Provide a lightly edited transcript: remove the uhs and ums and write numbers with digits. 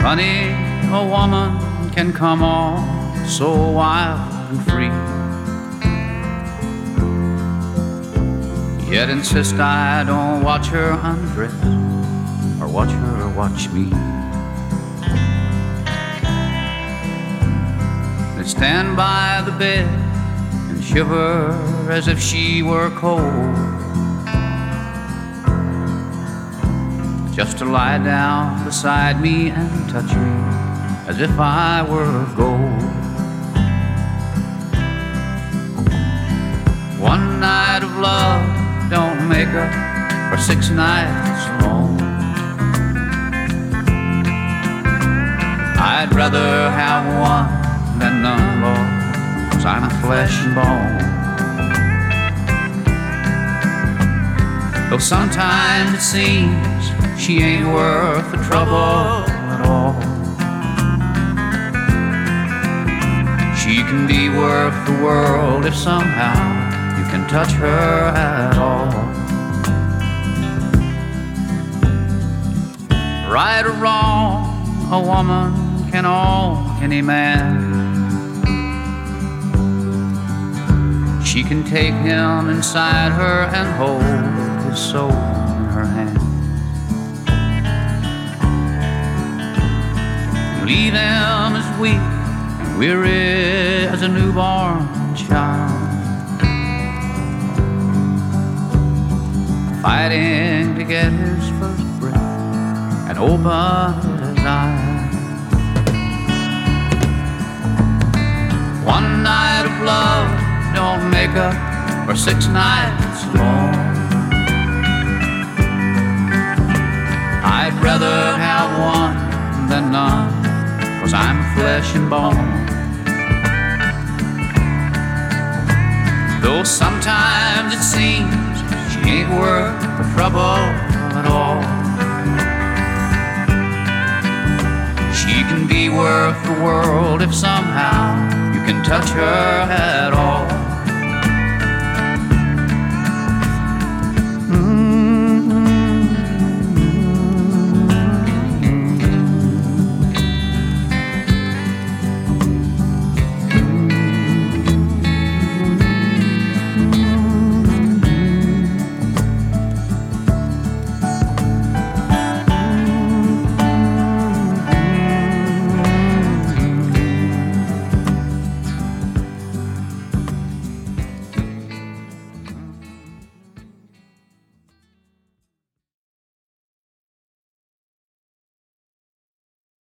Funny, a woman can come on so wild and free, yet insist I don't watch her undress or watch her watch me. They stand by the bed and shiver as if she were cold, just to lie down beside me and touch me as if I were gold. One night of love don't make up for 6 nights long. I'd rather have one than none, Lord, 'cause I'm flesh and bone. Though sometimes it seems she ain't worth the trouble at all, she can be worth the world if somehow you can touch her at all. Right or wrong, a woman can own any man. She can take him inside her and hold his soul in her hand, leave him as weak and weary as a newborn child, fighting to get his first breath and open his eyes. One night of love don't make up for 6 nights long. I'd rather have one than none, 'cause I'm flesh and bone. Though sometimes it seems she ain't worth the trouble at all, she can be worth the world if somehow you can touch her at all.